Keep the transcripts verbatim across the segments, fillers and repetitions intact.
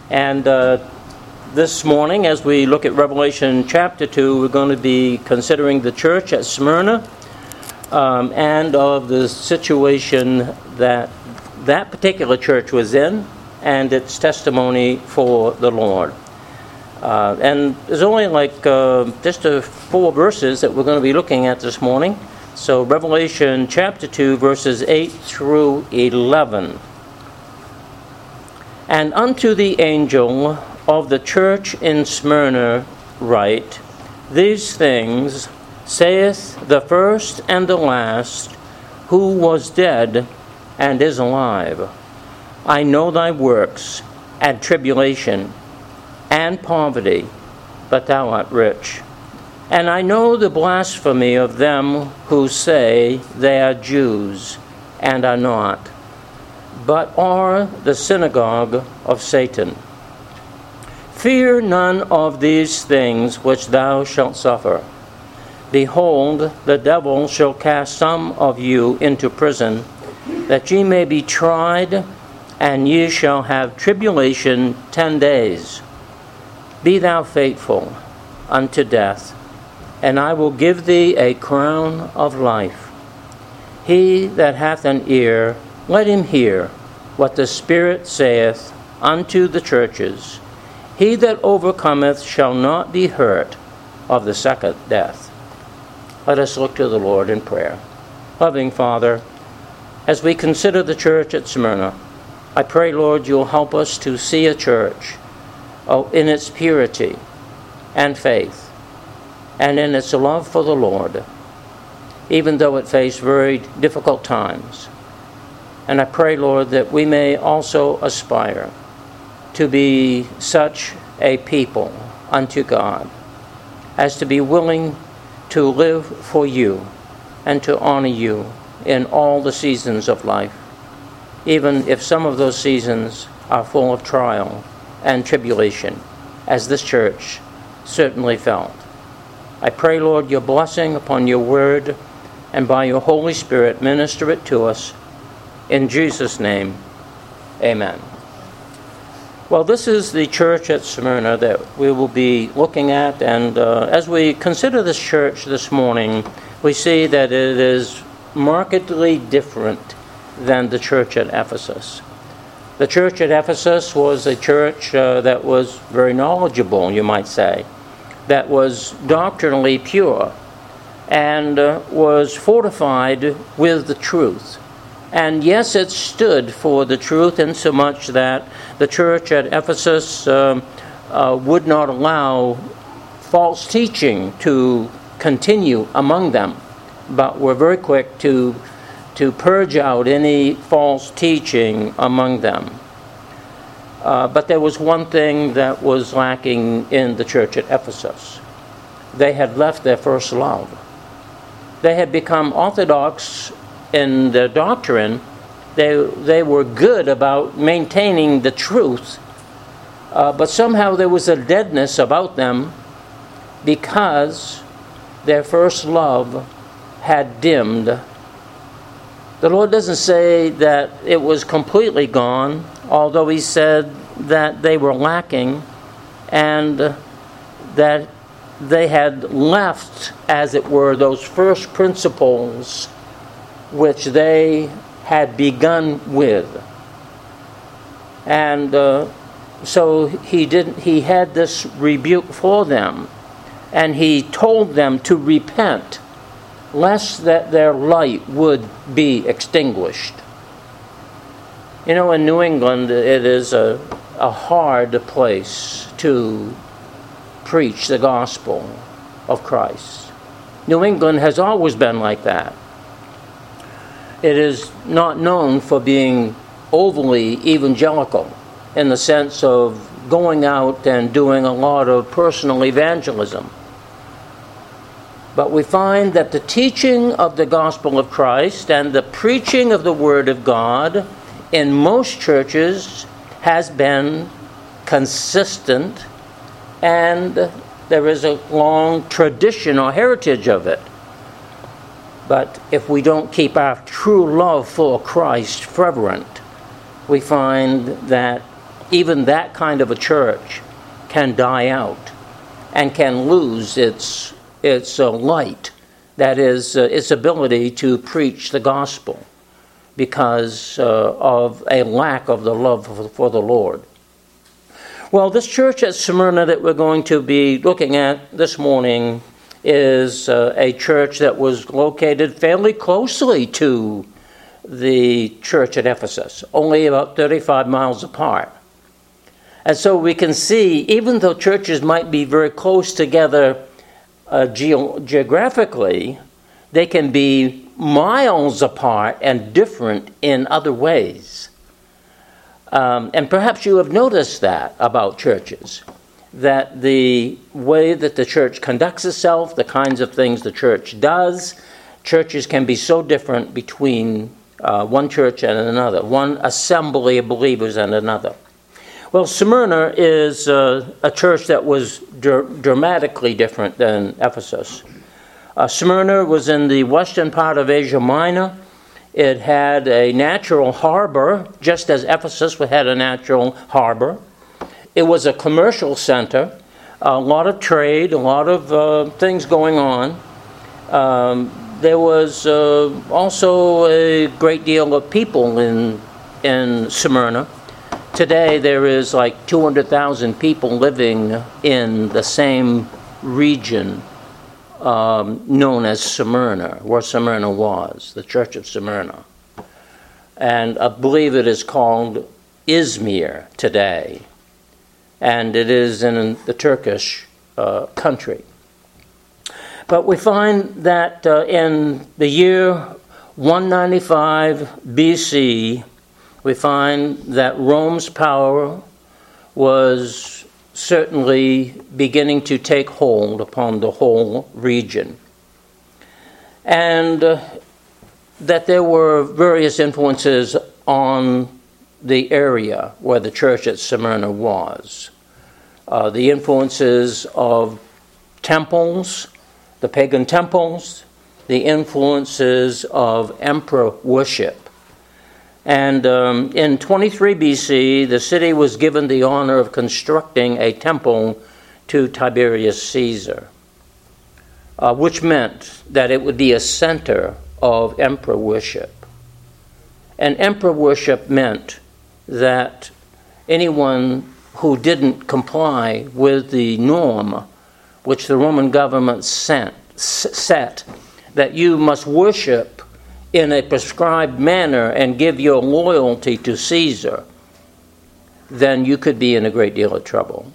And uh, this morning, as we look at Revelation chapter two, we're going to be considering the church at Smyrna um, and of the situation that that particular church was in and its testimony for the Lord. Uh, and there's only like uh, just a four verses that we're going to be looking at this morning. So Revelation chapter two, verses eight through eleven. And unto the angel of the church in Smyrna write, These things saith the first and the last, who was dead and is alive. I know thy works, and tribulation, and poverty, but thou art rich. And I know the blasphemy of them who say they are Jews, and are not, but are the synagogue of Satan. Fear none of these things which thou shalt suffer. Behold, the devil shall cast some of you into prison, that ye may be tried, and ye shall have tribulation ten days. Be thou faithful unto death, and I will give thee a crown of life. He that hath an ear, let him hear what the Spirit saith unto the churches. He that overcometh shall not be hurt of the second death. Let us look to the Lord in prayer. Loving Father, as we consider the church at Smyrna, I pray, Lord, you'll help us to see a church oh, in its purity and faith and in its love for the Lord, even though it faced very difficult times. And I pray, Lord, that we may also aspire to be such a people unto God as to be willing to live for you and to honor you in all the seasons of life, even if some of those seasons are full of trial and tribulation, as this church certainly felt. I pray, Lord, your blessing upon your word, and by your Holy Spirit minister it to us. In Jesus' name, amen. Well, this is the church at Smyrna that we will be looking at, and uh, as we consider this church this morning, we see that it is markedly different than the church at Ephesus. The church at Ephesus was a church uh, that was very knowledgeable, you might say, that was doctrinally pure, and uh, was fortified with the truth. And yes, it stood for the truth in so much that the church at Ephesus uh, uh, would not allow false teaching to continue among them, but were very quick to to purge out any false teaching among them. Uh, but there was one thing that was lacking in the church at Ephesus. They had left their first love. They had become orthodox in their doctrine. They, they were good about maintaining the truth, uh, but somehow there was a deadness about them because their first love had dimmed. The Lord doesn't say that it was completely gone, although he said that they were lacking and that they had left, as it were, those first principles which they had begun with. And uh, so he didn't. He had this rebuke for them, and he told them to repent, lest that their light would be extinguished. You know, in New England, it is a, a hard place to preach the gospel of Christ. New England has always been like that. It is not known for being overly evangelical in the sense of going out and doing a lot of personal evangelism. But we find that the teaching of the gospel of Christ and the preaching of the Word of God in most churches has been consistent, and there is a long tradition or heritage of it. But if we don't keep our true love for Christ fervent, we find that even that kind of a church can die out and can lose its its uh, light, that is, uh, its ability to preach the gospel, because uh, of a lack of the love for, for the Lord. Well, this church at Smyrna that we're going to be looking at this morning is uh, a church that was located fairly closely to the church at Ephesus, only about thirty-five miles apart. And so we can see, even though churches might be very close together uh, ge- geographically, they can be miles apart and different in other ways. Um, and perhaps you have noticed that about churches, that the way that the church conducts itself, the kinds of things the church does, churches can be so different between uh, one church and another, one assembly of believers and another. Well, Smyrna is uh, a church that was dr- dramatically different than Ephesus. Uh, Smyrna was in the western part of Asia Minor. It had a natural harbor, just as Ephesus had a natural harbor. It was a commercial center, a lot of trade, a lot of uh, things going on. Um, there was uh, also a great deal of people in in Smyrna. Today there is like two hundred thousand people living in the same region um, known as Smyrna, where Smyrna was, the Church of Smyrna. And I believe it is called Izmir today. And it is in the Turkish uh, country. But we find that uh, in the year one ninety-five B C, we find that Rome's power was certainly beginning to take hold upon the whole region. And uh, that there were various influences on the area where the church at Smyrna was. Uh, the influences of temples, the pagan temples, the influences of emperor worship. And um, in twenty-three B C, the city was given the honor of constructing a temple to Tiberius Caesar, uh, which meant that it would be a center of emperor worship. And emperor worship meant that anyone who didn't comply with the norm which the Roman government sent, set, that you must worship in a prescribed manner and give your loyalty to Caesar, then you could be in a great deal of trouble.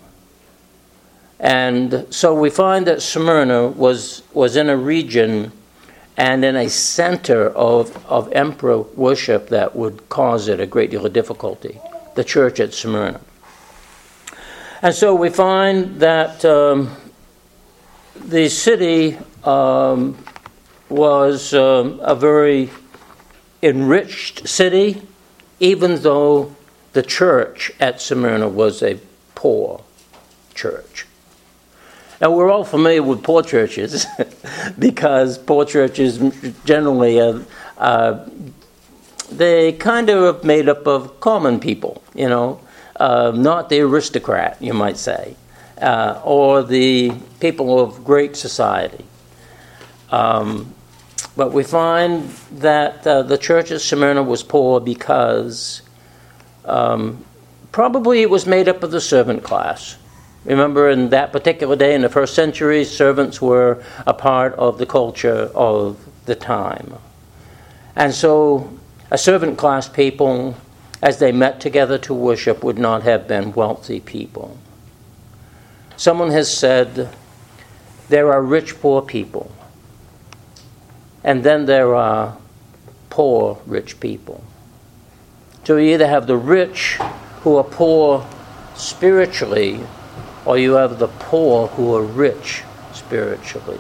And so we find that Smyrna was, was in a region and in a center of, of emperor worship that would cause it a great deal of difficulty, the church at Smyrna. And so we find that um, the city um, was um, a very enriched city, even though the church at Smyrna was a poor church. Now, we're all familiar with poor churches because poor churches generally, uh, uh, they kind of made up of common people, you know, uh, not the aristocrat, you might say, uh, or the people of great society. Um, but we find that uh, the church of Smyrna was poor because um, probably it was made up of the servant class. Remember, in that particular day, in the first century, servants were a part of the culture of the time. And so a servant class people, as they met together to worship, would not have been wealthy people. Someone has said, there are rich poor people, and then there are poor rich people. So you either have the rich who are poor spiritually, or you have the poor who are rich spiritually.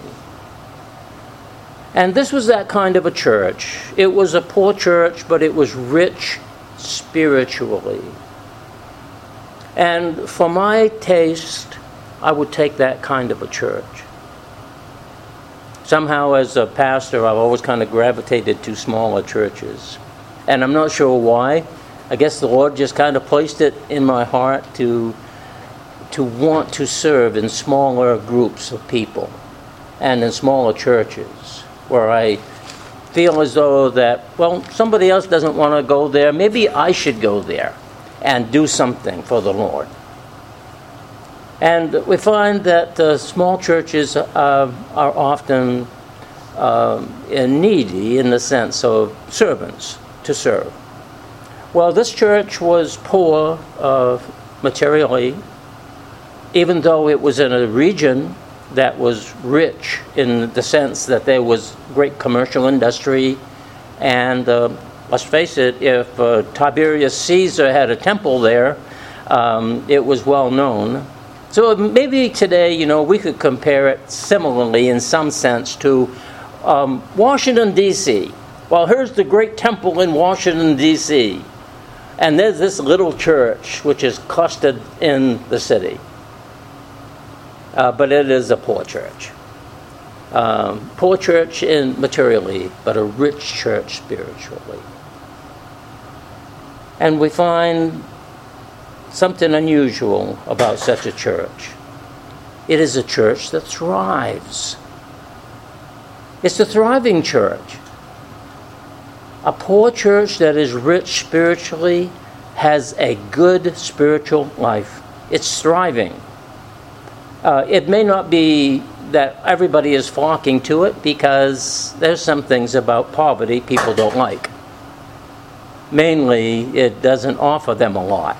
And this was that kind of a church. It was a poor church, but it was rich spiritually. And for my taste, I would take that kind of a church. Somehow, as a pastor, I've always kind of gravitated to smaller churches. And I'm not sure why. I guess the Lord just kind of placed it in my heart to to want to serve in smaller groups of people and in smaller churches where I feel as though that, well, somebody else doesn't want to go there. Maybe I should go there and do something for the Lord. And we find that uh, small churches uh, are often uh, needy in the sense of servants to serve. Well, this church was poor uh, materially, even though it was in a region that was rich in the sense that there was great commercial industry. And uh, let's face it, if uh, Tiberius Caesar had a temple there, um, it was well known. So maybe today, you know, we could compare it similarly in some sense to um, Washington, D C Well, here's the great temple in Washington, D C And there's this little church which is clustered in the city. Uh, but it is a poor church. Um, poor church in materially, but a rich church spiritually. And we find something unusual about such a church. It is a church that thrives. It's a thriving church. A poor church that is rich spiritually has a good spiritual life. It's thriving. Uh, it may not be that everybody is flocking to it because there's some things about poverty people don't like. Mainly, it doesn't offer them a lot.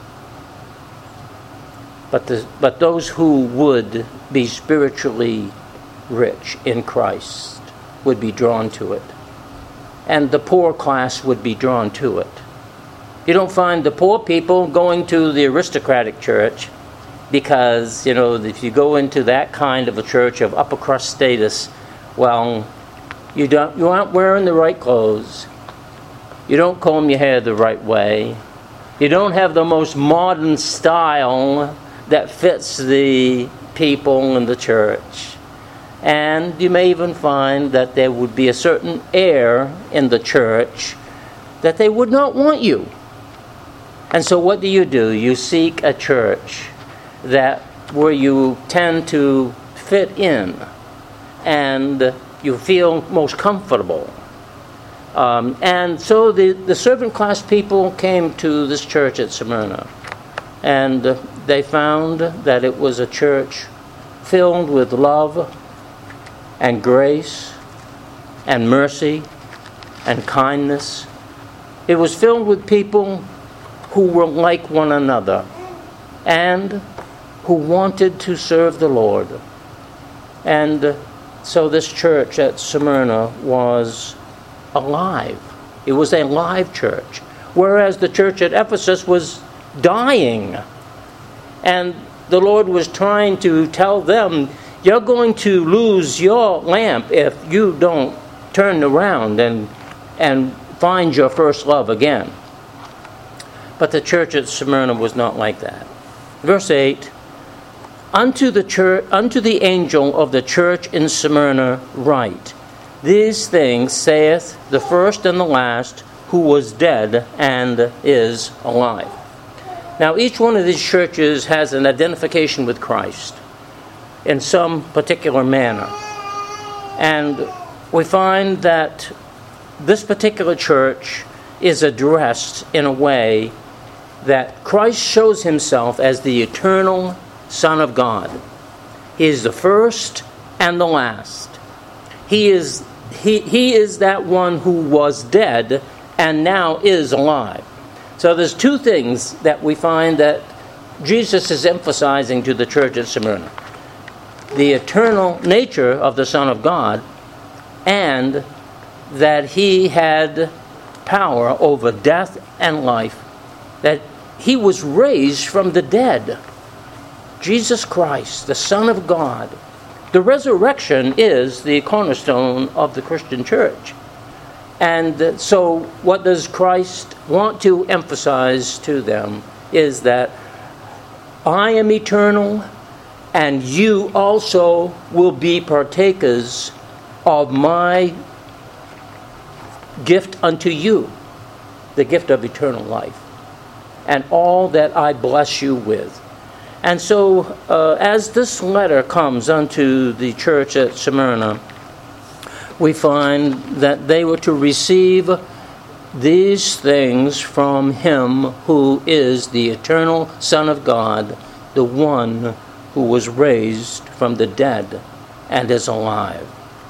But the, but those who would be spiritually rich in Christ would be drawn to it. And the poor class would be drawn to it. You don't find the poor people going to the aristocratic church because, you know, if you go into that kind of a church of upper crust status, well, you don't you aren't wearing the right clothes. You don't comb your hair the right way. You don't have the most modern style that fits the people in the church. And you may even find that there would be a certain air in the church that they would not want you. And so what do you do? You seek a church that where you tend to fit in and you feel most comfortable. Um, and so the, the servant class people came to this church at Smyrna. And they found that it was a church filled with love and grace and mercy and kindness. It was filled with people who were like one another and who wanted to serve the Lord. And so this church at Smyrna was alive. It was a live church. Whereas the church at Ephesus was dying. And the Lord was trying to tell them, you're going to lose your lamp if you don't turn around and and find your first love again. But the church at Smyrna was not like that. Verse eight, Unto the church, unto the angel of the church in Smyrna write, These things saith the first and the last, who was dead and is alive. Now each one of these churches has an identification with Christ in some particular manner. And we find that this particular church is addressed in a way that Christ shows himself as the eternal Son of God. He is the first and the last. He is he, he is that one who was dead and now is alive. So there's two things that we find that Jesus is emphasizing to the church at Smyrna. The eternal nature of the Son of God, and that he had power over death and life, that he was raised from the dead. Jesus Christ, the Son of God. The resurrection is the cornerstone of the Christian church. And so what does Christ want to emphasize to them is that I am eternal, and you also will be partakers of my gift unto you. the gift of eternal life, and all that I bless you with. And so, uh, as this letter comes unto the church at Smyrna, we find that they were to receive these things from him who is the eternal Son of God, the one who was raised from the dead and is alive.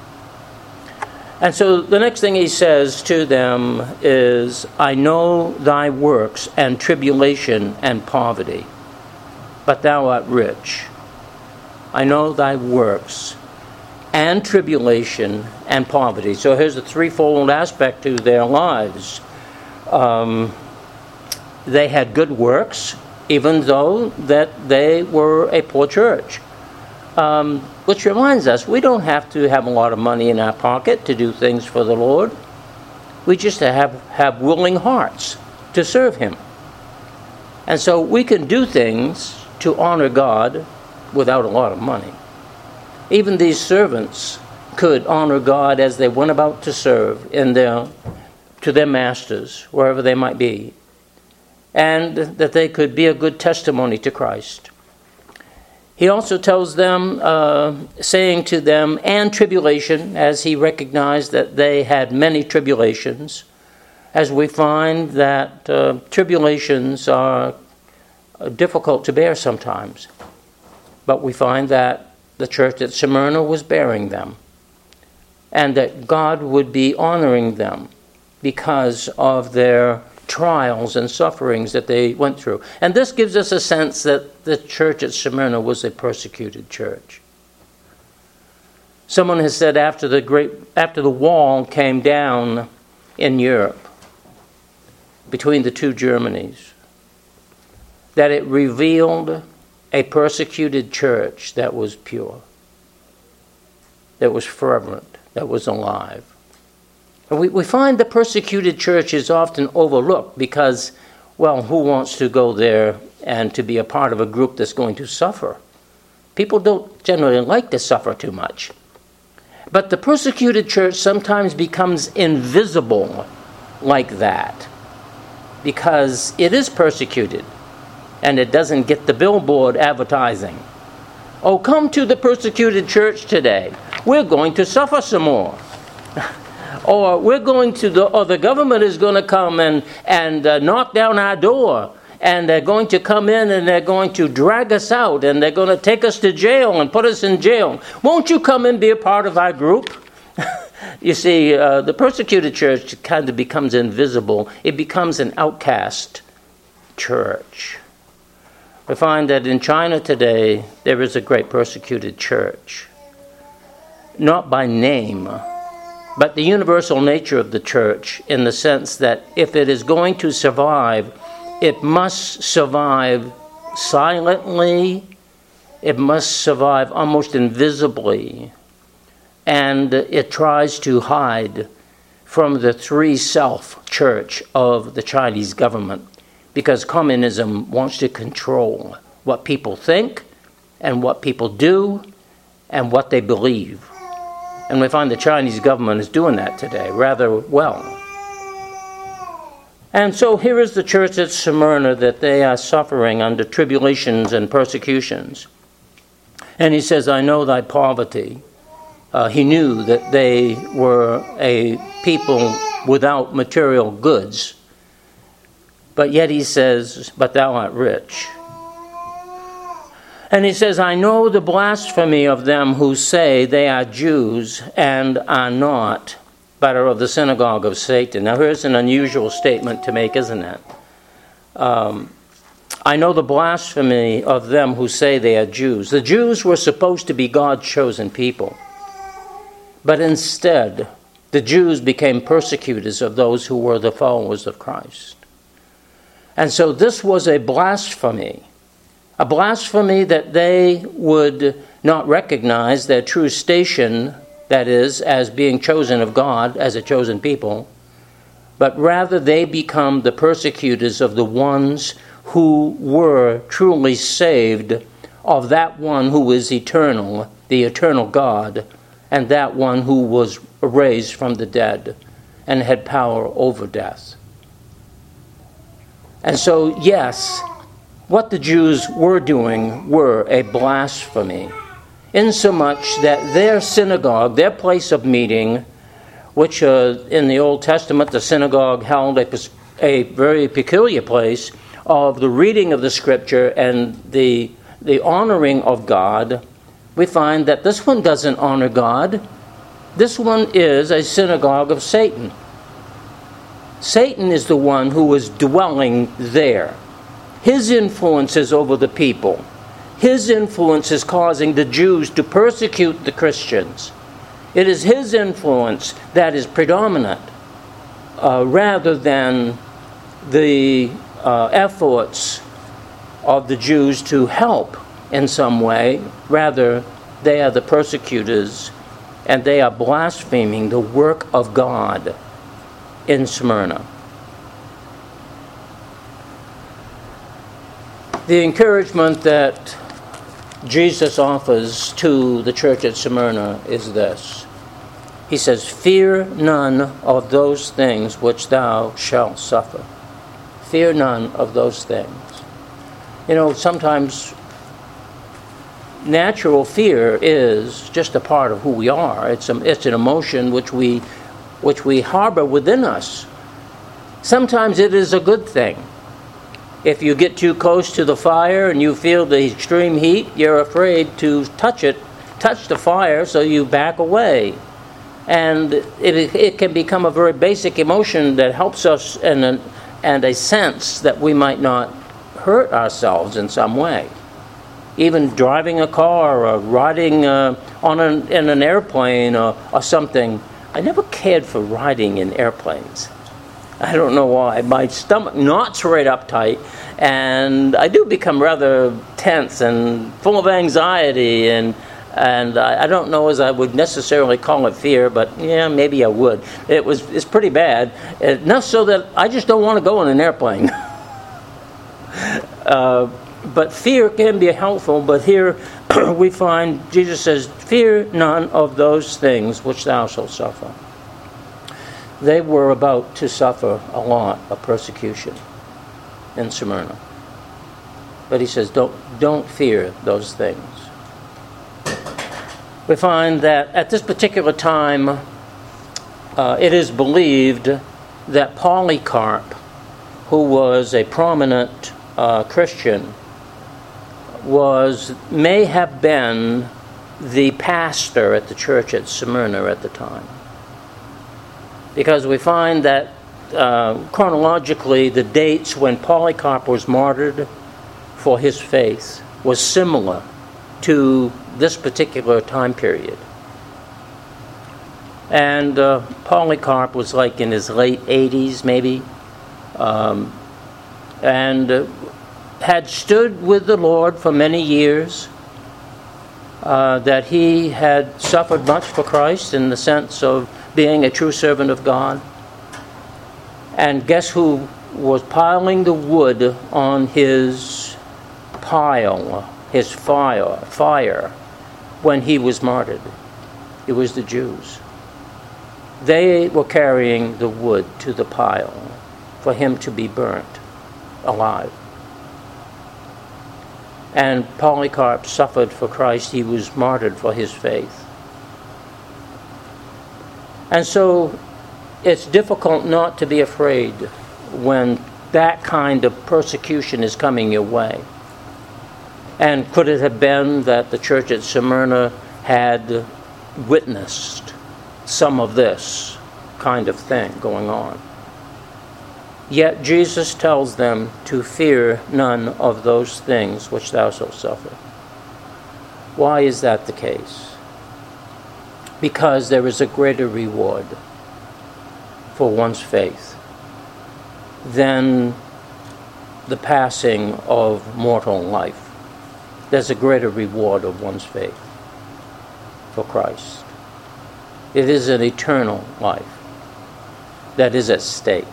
And so the next thing he says to them is, I know thy works and tribulation and poverty, but thou art rich. I know thy works and tribulation and poverty. So here's a threefold aspect to their lives. Um, they had good works, even though that they were a poor church. Um, which reminds us, we don't have to have a lot of money in our pocket to do things for the Lord. We just have, have willing hearts to serve him. And so we can do things to honor God without a lot of money. Even these servants could honor God as they went about to serve in their, to their masters, wherever they might be, and that they could be a good testimony to Christ. He also tells them, uh, saying to them, and tribulation, as he recognized that they had many tribulations, as we find that uh, tribulations are difficult to bear sometimes. But we find that the church at Smyrna was bearing them, and that God would be honoring them because of their trials and sufferings that they went through. And this gives us a sense that the church at Smyrna was a persecuted church. Someone has said after the great after the wall came down in Europe between the two Germanys, that it revealed a persecuted church that was pure, that was fervent, that was alive. We, we find the persecuted church is often overlooked because, well, who wants to go there and to be a part of a group that's going to suffer? People don't generally like to suffer too much. But the persecuted church sometimes becomes invisible like that because it is persecuted and it doesn't get the billboard advertising. Oh, come to the persecuted church today. We're going to suffer some more. Or we're going to the, or the government is going to come and, and uh, knock down our door, and they're going to come in and they're going to drag us out, and they're going to take us to jail and put us in jail. Won't you come and be a part of our group? You see, uh, the persecuted church kind of becomes invisible. It becomes an outcast church. We find that in China today, there is a great persecuted church. Not by name, but the universal nature of the church, in the sense that if it is going to survive, it must survive silently, it must survive almost invisibly, and it tries to hide from the three-self church of the Chinese government, because communism wants to control what people think and what people do and what they believe. And we find the Chinese government is doing that today rather well. And so here is the church at Smyrna, that they are suffering under tribulations and persecutions. And he says, I know thy poverty. Uh, he knew that they were a people without material goods. But yet he says, but thou art rich. And he says, I know the blasphemy of them who say they are Jews and are not, but are of the synagogue of Satan. Now here's an unusual statement to make, isn't it? Um, I know the blasphemy of them who say they are Jews. The Jews were supposed to be God's chosen people. But instead, the Jews became persecutors of those who were the followers of Christ. And so this was a blasphemy. A blasphemy that they would not recognize their true station, that is, as being chosen of God, as a chosen people, but rather they become the persecutors of the ones who were truly saved of that one who is eternal, the eternal God, and that one who was raised from the dead and had power over death. And so, yes, what the Jews were doing were a blasphemy, insomuch that their synagogue, their place of meeting, which uh, in the Old Testament the synagogue held a, a very peculiar place of the reading of the Scripture and the, the honoring of God, we find that this one doesn't honor God. This one is a synagogue of Satan. Satan is the one who is dwelling there. His influence is over the people. His influence is causing the Jews to persecute the Christians. It is his influence that is predominant, uh, rather than the uh, efforts of the Jews to help in some way. Rather, they are the persecutors, and they are blaspheming the work of God in Smyrna. The encouragement that Jesus offers to the church at Smyrna is this. He says, "Fear none of those things which thou shalt suffer." Fear none of those things. You know, sometimes natural fear is just a part of who we are. It's a, it's an emotion which we which we harbor within us. Sometimes it is a good thing. If you get too close to the fire and you feel the extreme heat, you're afraid to touch it, touch the fire, so you back away. And it, it can become a very basic emotion that helps us in a, and a sense that we might not hurt ourselves in some way. Even driving a car or riding uh, on an, in an airplane or, or something. I never cared for riding in airplanes. I don't know why. My stomach knots right up tight, and I do become rather tense and full of anxiety, and and I, I don't know as I would necessarily call it fear, but yeah, maybe I would. It was it's pretty bad, enough so that I just don't want to go in an airplane. uh, but fear can be helpful. But here we find Jesus says, "Fear none of those things which thou shalt suffer." They were about to suffer a lot of persecution in Smyrna. But he says, don't, don't fear those things. We find that at this particular time, uh, it is believed that Polycarp, who was a prominent uh, Christian, was may have been the pastor at the church at Smyrna at the time. Because we find that uh, chronologically the dates when Polycarp was martyred for his faith was similar to this particular time period. And uh, Polycarp was like in his late eighties maybe, um, and uh, had stood with the Lord for many years, uh, that he had suffered much for Christ in the sense of being a true servant of God. And guess who was piling the wood on his pile, his fire, fire, when he was martyred? It was the Jews. They were carrying the wood to the pile for him to be burnt alive. And Polycarp suffered for Christ. He was martyred for his faith. And so it's difficult not to be afraid when that kind of persecution is coming your way. And could it have been that the church at Smyrna had witnessed some of this kind of thing going on? Yet Jesus tells them to fear none of those things which thou shalt suffer. Why is that the case? Because there is a greater reward for one's faith than the passing of mortal life. There's a greater reward of one's faith for Christ. It is an eternal life that is at stake.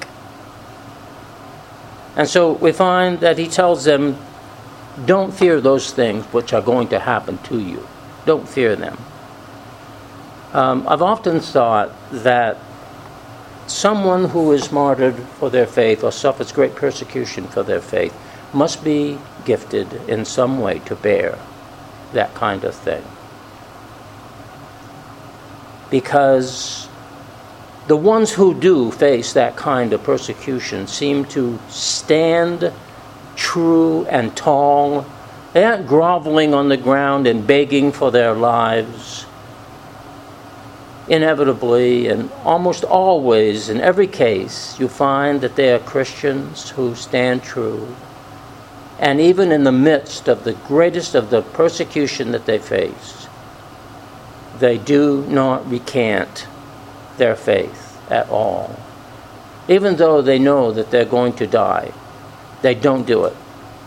And so we find that he tells them, don't fear those things which are going to happen to you. Don't fear them. Um, I've often thought that someone who is martyred for their faith or suffers great persecution for their faith must be gifted in some way to bear that kind of thing. Because the ones who do face that kind of persecution seem to stand true and tall. They aren't groveling on the ground and begging for their lives. Inevitably and almost always, in every case, you find that they are Christians who stand true. And even in the midst of the greatest of the persecution that they face, they do not recant their faith at all. Even though they know that they're going to die, they don't do it.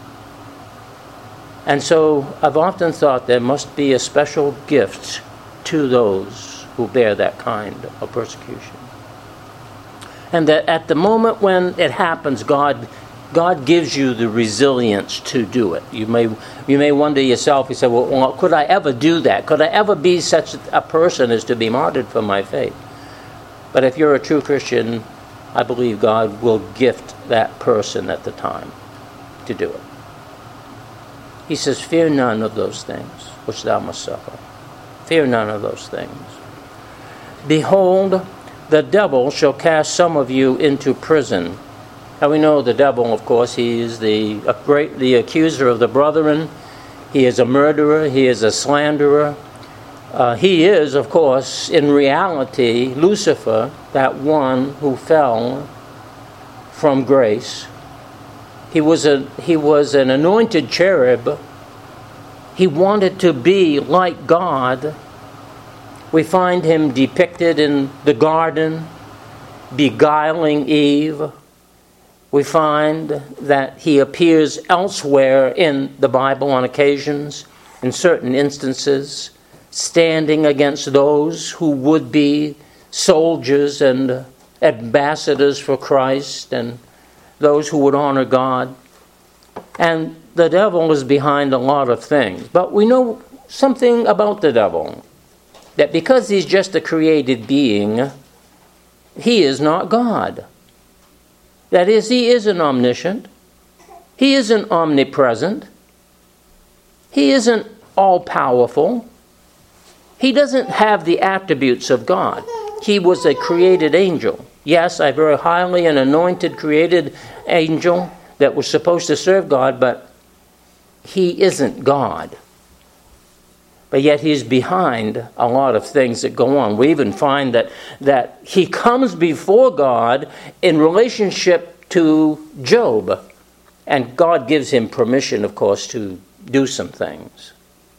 And so I've often thought there must be a special gift to those who bear that kind of persecution. And that at the moment when it happens, God God gives you the resilience to do it. You may you may wonder yourself, you say, well, well, could I ever do that? Could I ever be such a person as to be martyred for my faith? But if you're a true Christian, I believe God will gift that person at the time to do it. He says, fear none of those things which thou must suffer. Fear none of those things. Behold, the devil shall cast some of you into prison. Now we know the devil, of course, he is the a great the accuser of the brethren. He is a murderer. He is a slanderer. Uh, he is, of course, in reality, Lucifer, that one who fell from grace. He was a he was an anointed cherub. He wanted to be like God. We find him depicted in the garden, beguiling Eve. We find that he appears elsewhere in the Bible on occasions, in certain instances, standing against those who would be soldiers and ambassadors for Christ and those who would honor God. And the devil is behind a lot of things. But we know something about the devil, that because he's just a created being, he is not God. That is, he isn't omniscient. He isn't omnipresent. He isn't all-powerful. He doesn't have the attributes of God. He was a created angel. Yes, a very highly and anointed created angel that was supposed to serve God, but he isn't God. But yet he's behind a lot of things that go on. We even find that, that he comes before God in relationship to Job. And God gives him permission, of course, to do some things.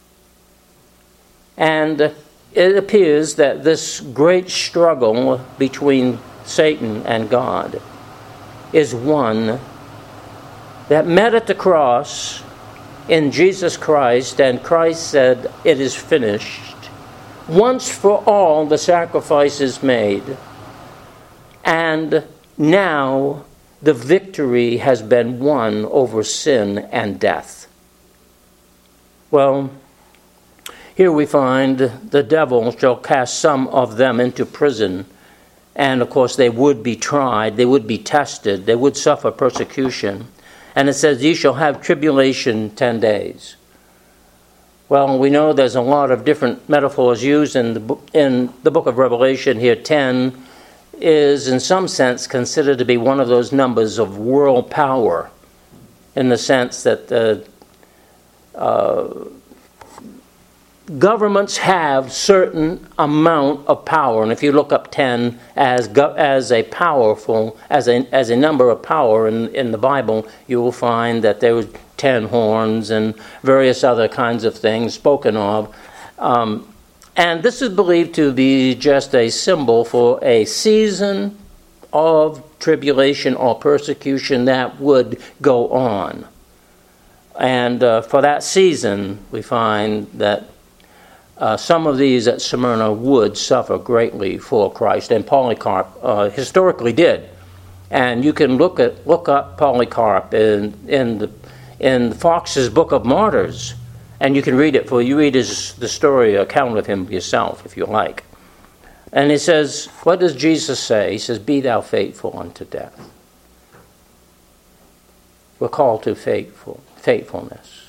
And it appears that this great struggle between Satan and God is one that met at the cross in Jesus Christ, and Christ said, it is finished. Once for all the sacrifice is made, and now the victory has been won over sin and death. Well, here we find the devil shall cast some of them into prison, and of course they would be tried, they would be tested, they would suffer persecution. And it says, ye shall have tribulation ten days. Well, we know there's a lot of different metaphors used in the, book, in the book of Revelation here. ten is, in some sense, considered to be one of those numbers of world power, in the sense that uh, uh, governments have certain amount of power, and if you look up ten as go, as a powerful as a as a number of power in in the Bible, you will find that there were ten horns and various other kinds of things spoken of, um, and this is believed to be just a symbol for a season of tribulation or persecution that would go on, and uh, for that season, we find that. Uh, some of these at Smyrna would suffer greatly for Christ, and Polycarp uh, historically did. And you can look at look up Polycarp in in the in Fox's Book of Martyrs, and you can read it for you read his the story account of him yourself if you like. And he says, what does Jesus say? He says, be thou faithful unto death. We're called to faithful, faithfulness.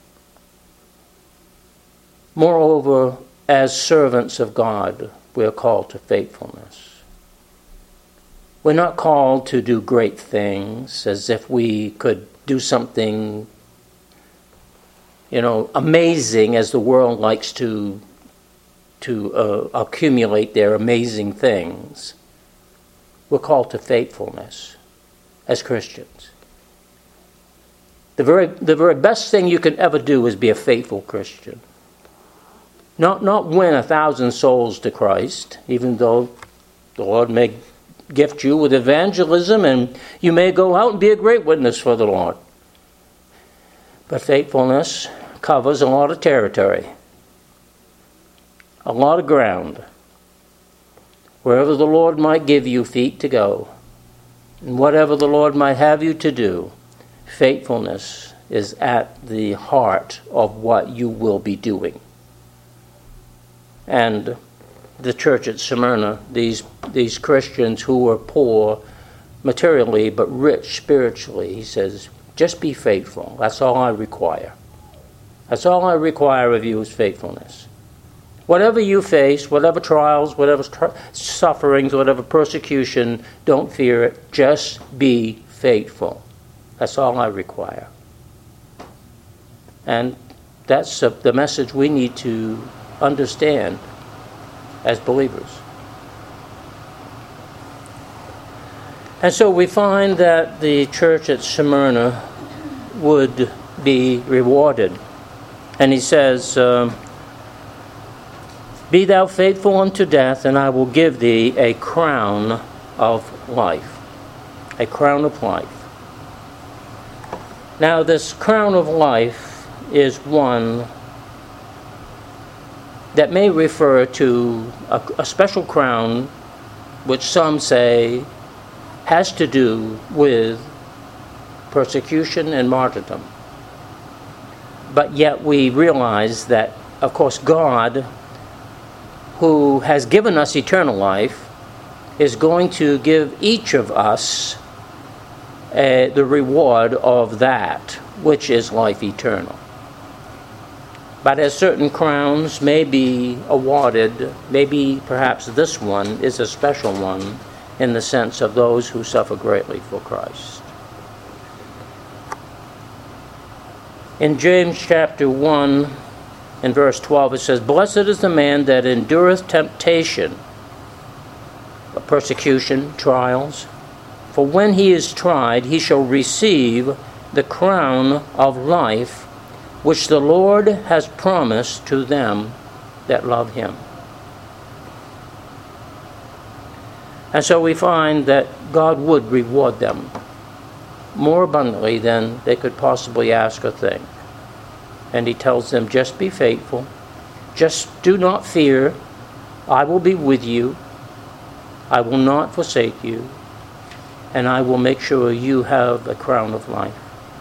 Moreover, as servants of God, we are called to faithfulness. We're not called to do great things as if we could do something, you know, amazing, as the world likes to, to uh, accumulate their amazing things. We're called to faithfulness as Christians. The very, the very best thing you can ever do is be a faithful Christian. Not, not win a thousand souls to Christ, even though the Lord may gift you with evangelism and you may go out and be a great witness for the Lord. But faithfulness covers a lot of territory, a lot of ground. Wherever the Lord might give you feet to go, and whatever the Lord might have you to do, faithfulness is at the heart of what you will be doing. And the church at Smyrna, these these Christians who were poor materially but rich spiritually, he says, just be faithful. That's all I require. That's all I require of you is faithfulness. Whatever you face, whatever trials, whatever tr- sufferings, whatever persecution, don't fear it. Just be faithful. That's all I require. And that's uh, the message we need to understand as believers. And so we find that the church at Smyrna would be rewarded. And he says, um, be thou faithful unto death, and I will give thee a crown of life. A crown of life. Now this crown of life is one that may refer to a, a special crown which some say has to do with persecution and martyrdom. But yet we realize that, of course, God, who has given us eternal life, is going to give each of us uh, the reward of that, which is life eternal. But as certain crowns may be awarded, maybe perhaps this one is a special one in the sense of those who suffer greatly for Christ. In James chapter one and verse twelve it says, blessed is the man that endureth temptation, persecution, trials, for when he is tried he shall receive the crown of life which the Lord has promised to them that love him. And so we find that God would reward them more abundantly than they could possibly ask or think. And he tells them, just be faithful. Just do not fear. I will be with you. I will not forsake you. And I will make sure you have a crown of life.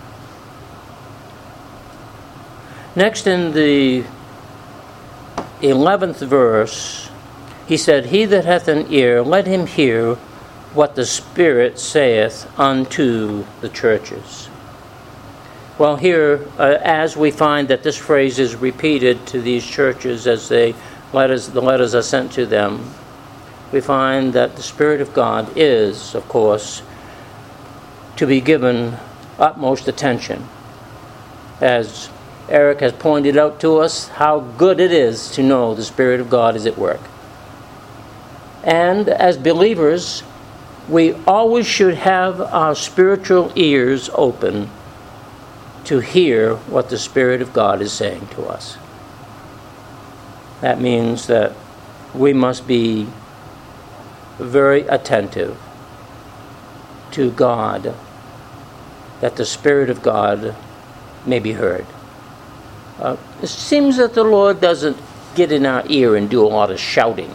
Next, in the eleventh verse, he said, he that hath an ear, let him hear what the Spirit saith unto the churches. Well, here, uh, as we find that this phrase is repeated to these churches as they letters, the letters are sent to them, we find that the Spirit of God is, of course, to be given utmost attention. As Eric has pointed out to us how good it is to know the Spirit of God is at work. And as believers, we always should have our spiritual ears open to hear what the Spirit of God is saying to us. That means that we must be very attentive to God, that the Spirit of God may be heard. Uh, it seems that the Lord doesn't get in our ear and do a lot of shouting.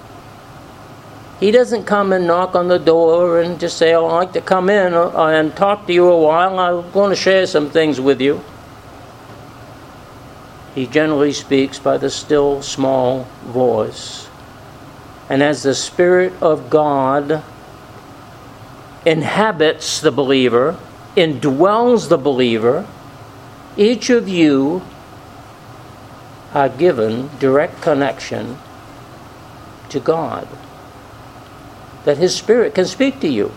He doesn't come and knock on the door and just say, oh, I'd like to come in and talk to you a while. I'm going to share some things with you. He generally speaks by the still, small voice. And as the Spirit of God inhabits the believer, indwells the believer, each of you are given direct connection to God. That His Spirit can speak to you.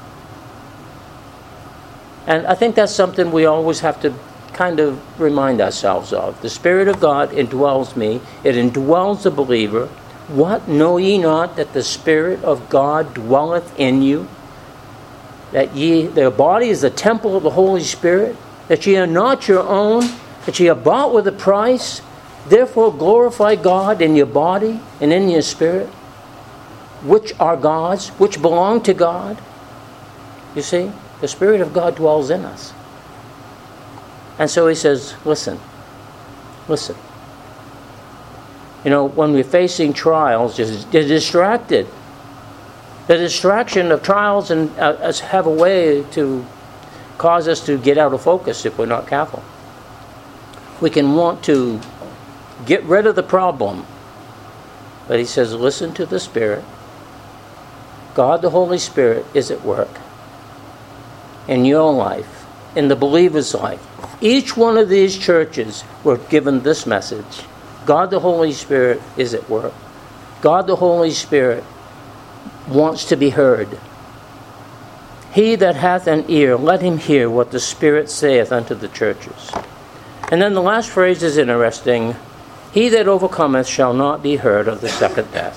And I think that's something we always have to kind of remind ourselves of. The Spirit of God indwells me. It indwells the believer. What, know ye not that the Spirit of God dwelleth in you? That ye, their body is the temple of the Holy Spirit? That ye are not your own? That ye are bought with a price? Therefore glorify God in your body and in your spirit, which are God's, which belong to God. You see, the Spirit of God dwells in us. And so he says, listen, listen. You know, when we're facing trials, you're distracted. The distraction of trials and uh, have a way to cause us to get out of focus if we're not careful. We can want to get rid of the problem. But he says, listen to the Spirit. God, the Holy Spirit, is at work in your life, in the believer's life. Each one of these churches were given this message. God, the Holy Spirit, is at work. God, the Holy Spirit, wants to be heard. He that hath an ear, let him hear what the Spirit saith unto the churches. And then the last phrase is interesting. He that overcometh shall not be hurt of the second death.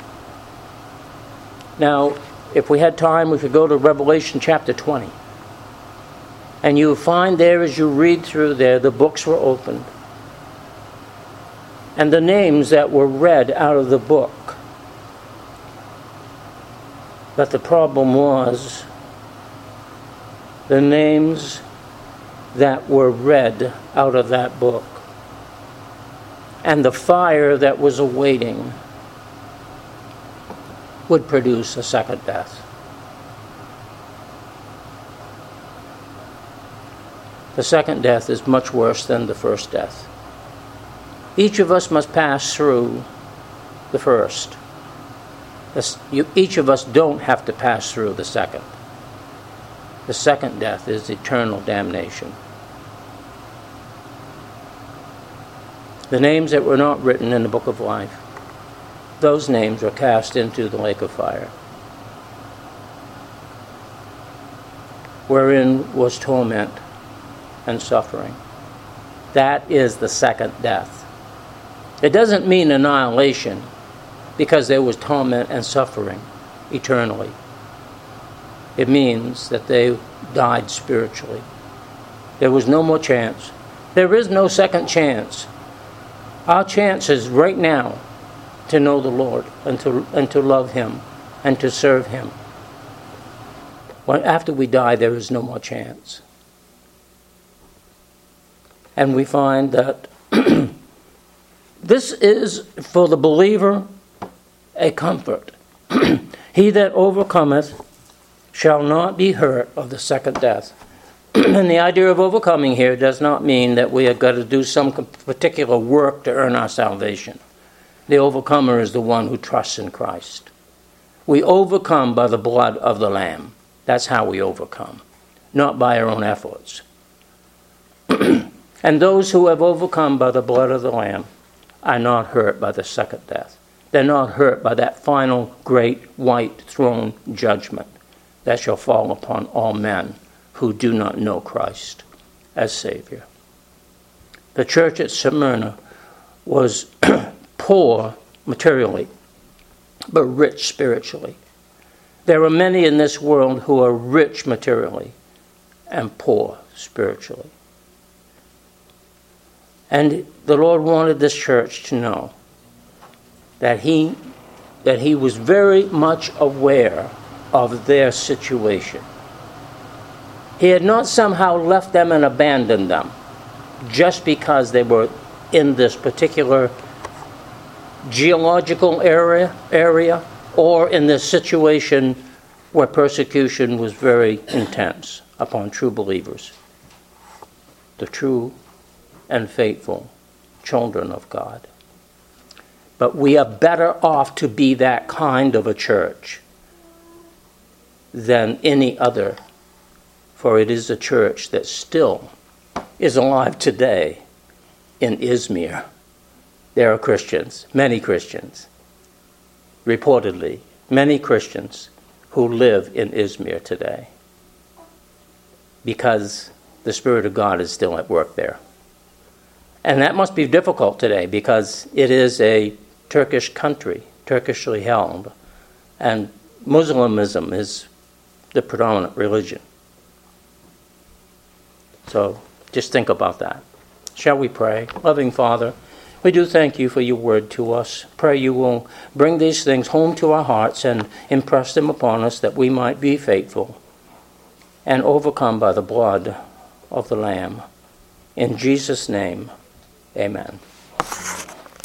Now, if we had time, we could go to Revelation chapter twenty. And you'll find there, as you read through there, the books were opened. And the names that were read out of the book. But the problem was, the names that were read out of that book and the fire that was awaiting would produce a second death. The second death is much worse than the first death. Each of us must pass through the first. This, you, each of us don't have to pass through the second. The second death is eternal damnation. The names that were not written in the book of life, those names were cast into the lake of fire, wherein was torment and suffering. That is the second death. It doesn't mean annihilation, because there was torment and suffering eternally. It means that they died spiritually. There was no more chance. There is no second chance. Our chance is right now to know the Lord and to, and to love Him and to serve Him. When, after we die, there is no more chance. And we find that this is, for the believer, a comfort. He that overcometh shall not be hurt of the second death. And the idea of overcoming here does not mean that we have got to do some particular work to earn our salvation. The overcomer is the one who trusts in Christ. We overcome by the blood of the Lamb. That's how we overcome, not by our own efforts. And those who have overcome by the blood of the Lamb are not hurt by the second death. They're not hurt by that final great white throne judgment that shall fall upon all men who do not know Christ as Savior. The church at Smyrna was poor materially, but rich spiritually. There are many in this world who are rich materially and poor spiritually. And the Lord wanted this church to know that he, that he was very much aware of their situation. He had not somehow left them and abandoned them just because they were in this particular geological area, area or in this situation where persecution was very intense upon true believers, the true and faithful children of God. But we are better off to be that kind of a church than any other, for it is a church that still is alive today in Izmir. There are Christians, many Christians, reportedly, many Christians who live in Izmir today because the Spirit of God is still at work there. And that must be difficult today because it is a Turkish country, Turkishly held, and Muslimism is the predominant religion. So just think about that. Shall we pray? Loving Father, we do thank you for your word to us. Pray you will bring these things home to our hearts and impress them upon us that we might be faithful and overcome by the blood of the Lamb. In Jesus' name, amen.